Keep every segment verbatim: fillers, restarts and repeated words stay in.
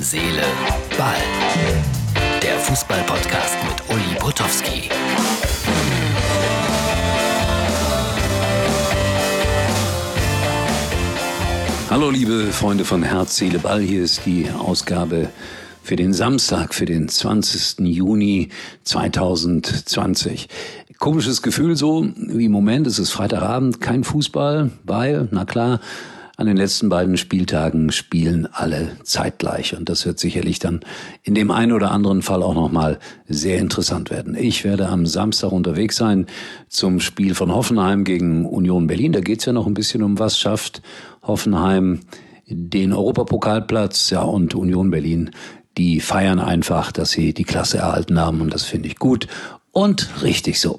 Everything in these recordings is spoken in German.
Seele, Ball. Der Fußball-Podcast mit Uli Potowski. Hallo liebe Freunde von Herz, Seele, Ball. Hier ist die Ausgabe für den Samstag, für den zwanzigsten Juni zweitausendzwanzig. Komisches Gefühl so, wie im Moment, es ist Freitagabend, kein Fußball, weil, na klar, an den letzten beiden Spieltagen spielen alle zeitgleich. Und das wird sicherlich dann in dem einen oder anderen Fall auch nochmal sehr interessant werden. Ich werde am Samstag unterwegs sein zum Spiel von Hoffenheim gegen Union Berlin. Da geht's ja noch ein bisschen um was, schafft Hoffenheim den Europapokalplatz, ja, und Union Berlin, die feiern einfach, dass sie die Klasse erhalten haben, und das finde ich gut und richtig so.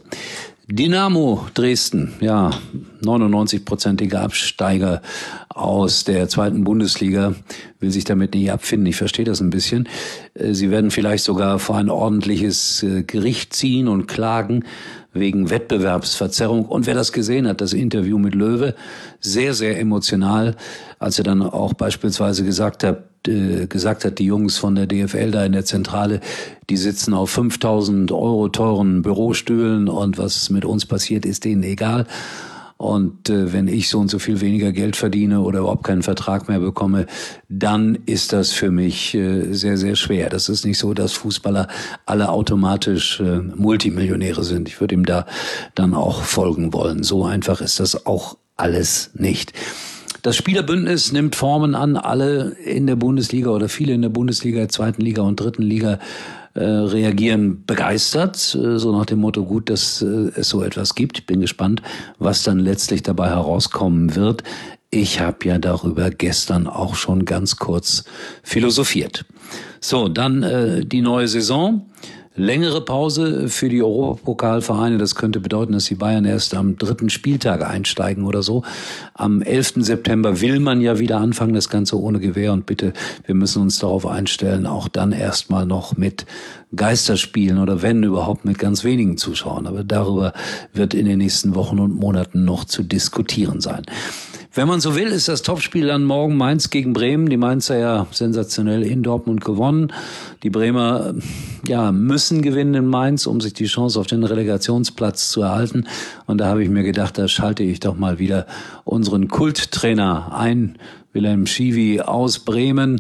Dynamo Dresden, ja, neunundneunzig-prozentiger Absteiger aus der zweiten Bundesliga, will sich damit nicht abfinden. Ich verstehe das ein bisschen. Sie werden vielleicht sogar vor ein ordentliches Gericht ziehen und klagen wegen Wettbewerbsverzerrung. Und wer das gesehen hat, das Interview mit Löwe, sehr, sehr emotional, als er dann auch beispielsweise gesagt hat, äh, gesagt hat, die Jungs von der D F L da in der Zentrale, die sitzen auf fünftausend Euro teuren Bürostühlen und was mit uns passiert, ist denen egal. Und äh, wenn ich so und so viel weniger Geld verdiene oder überhaupt keinen Vertrag mehr bekomme, dann ist das für mich äh, sehr, sehr schwer. Das ist nicht so, dass Fußballer alle automatisch äh, Multimillionäre sind. Ich würde ihm da dann auch folgen wollen. So einfach ist das auch alles nicht. Das Spielerbündnis nimmt Formen an, alle in der Bundesliga oder viele in der Bundesliga, zweiten Liga und dritten Liga äh, reagieren begeistert, äh, so nach dem Motto, gut, dass äh, es so etwas gibt. Ich bin gespannt, was dann letztlich dabei herauskommen wird. Ich habe ja darüber gestern auch schon ganz kurz philosophiert. So, dann äh, die neue Saison. Längere Pause für die Europapokalvereine. Das könnte bedeuten, dass die Bayern erst am dritten Spieltag einsteigen oder so. Am elften September will man ja wieder anfangen, das Ganze ohne Gewähr. Und bitte, wir müssen uns darauf einstellen, auch dann erstmal noch mit Geisterspielen oder wenn überhaupt mit ganz wenigen Zuschauern. Aber darüber wird in den nächsten Wochen und Monaten noch zu diskutieren sein. Wenn man so will, ist das Topspiel dann morgen Mainz gegen Bremen. Die Mainzer ja sensationell in Dortmund gewonnen. Die Bremer ja müssen gewinnen in Mainz, um sich die Chance auf den Relegationsplatz zu erhalten. Und da habe ich mir gedacht, da schalte ich doch mal wieder unseren Kulttrainer ein, Wilhelm Schiwi aus Bremen.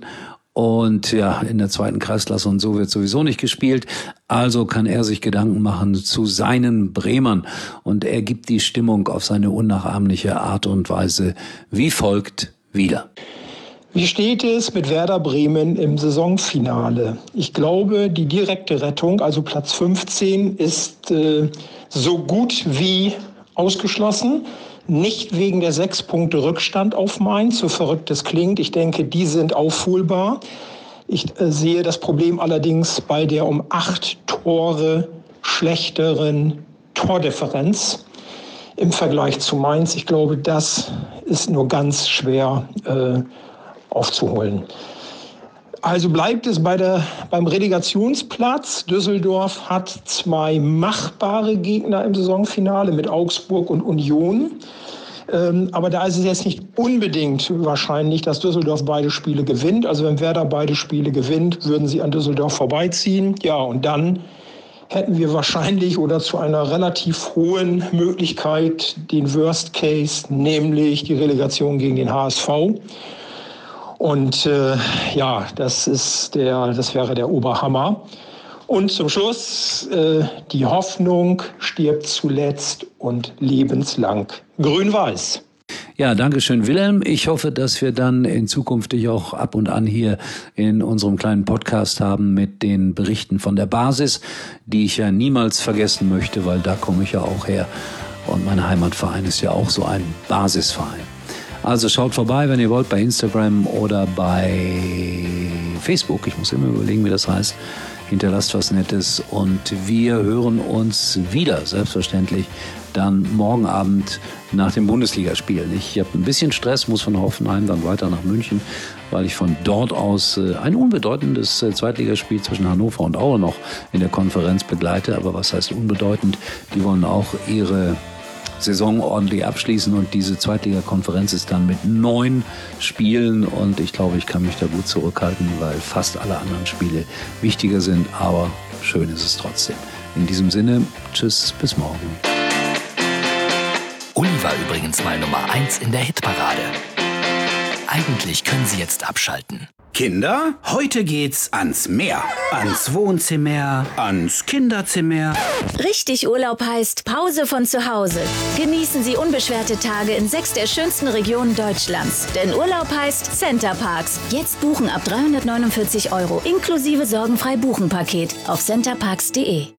Und ja, in der zweiten Kreisklasse und so wird sowieso nicht gespielt. Also kann er sich Gedanken machen zu seinen Bremern. Und er gibt die Stimmung auf seine unnachahmliche Art und Weise wie folgt wieder. Wie steht es mit Werder Bremen im Saisonfinale? Ich glaube, die direkte Rettung, also Platz fünfzehn, ist äh, so gut wie ausgeschlossen. Nicht wegen der sechs Punkte Rückstand auf Mainz, so verrückt es klingt. Ich denke, die sind aufholbar. Ich äh, sehe das Problem allerdings bei der um acht Tore schlechteren Tordifferenz im Vergleich zu Mainz. Ich glaube, das ist nur ganz schwer äh, aufzuholen. Also bleibt es bei der, beim Relegationsplatz. Düsseldorf hat zwei machbare Gegner im Saisonfinale mit Augsburg und Union. Ähm, aber da ist es jetzt nicht unbedingt wahrscheinlich, dass Düsseldorf beide Spiele gewinnt. Also wenn Werder beide Spiele gewinnt, würden sie an Düsseldorf vorbeiziehen. Ja, und dann hätten wir wahrscheinlich oder zu einer relativ hohen Möglichkeit den Worst Case, nämlich die Relegation gegen den H S V. Und äh, ja, das ist der, das wäre der Oberhammer. Und zum Schluss, äh, die Hoffnung stirbt zuletzt und lebenslang. Grün-Weiß. Ja, danke schön, Wilhelm. Ich hoffe, dass wir dann in Zukunft dich auch ab und an hier in unserem kleinen Podcast haben mit den Berichten von der Basis, die ich ja niemals vergessen möchte, weil da komme ich ja auch her. Und mein Heimatverein ist ja auch so ein Basisverein. Also schaut vorbei, wenn ihr wollt, bei Instagram oder bei Facebook. Ich muss immer überlegen, wie das heißt. Hinterlasst was Nettes und wir hören uns wieder, selbstverständlich, dann morgen Abend nach dem Bundesligaspiel. Ich habe ein bisschen Stress, muss von Hoffenheim dann weiter nach München, weil ich von dort aus ein unbedeutendes Zweitligaspiel zwischen Hannover und Aue noch in der Konferenz begleite. Aber was heißt unbedeutend? Die wollen auch ihre Saison ordentlich abschließen und diese Zweitliga-Konferenz ist dann mit neun Spielen und ich glaube, ich kann mich da gut zurückhalten, weil fast alle anderen Spiele wichtiger sind, aber schön ist es trotzdem. In diesem Sinne, tschüss, bis morgen. Uli war übrigens mal Nummer eins in der Hitparade. Eigentlich können Sie jetzt abschalten. Kinder, heute geht's ans Meer. Ans Wohnzimmer, ans Kinderzimmer. Richtig Urlaub heißt Pause von zu Hause. Genießen Sie unbeschwerte Tage in sechs der schönsten Regionen Deutschlands. Denn Urlaub heißt Center Parcs. Jetzt buchen ab dreihundertneunundvierzig Euro inklusive sorgenfrei Buchen-Paket auf centerparks punkt de.